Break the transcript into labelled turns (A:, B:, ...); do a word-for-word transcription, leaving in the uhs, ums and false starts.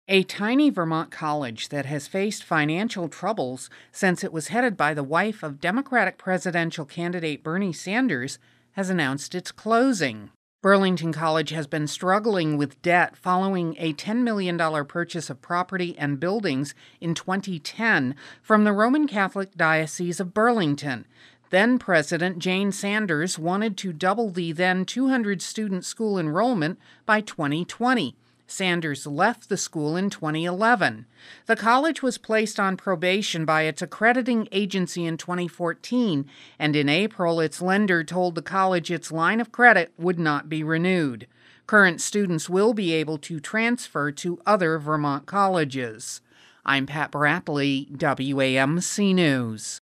A: A tiny Vermont college that has faced financial troubles since it was headed by the wife of Democratic presidential candidate Bernie Sanders has announced its closing. Burlington College has been struggling with debt following a ten million dollars purchase of property and buildings in twenty ten from the Roman Catholic Diocese of Burlington. Then President Jane Sanders wanted to double the then two hundred student school enrollment by twenty twenty. Sanders left the school in twenty eleven. The college was placed on probation by its accrediting agency in twenty fourteen, and in April its lender told the college its line of credit would not be renewed. Current students will be able to transfer to other Vermont colleges. I'm Pat Bradley, W A M C News.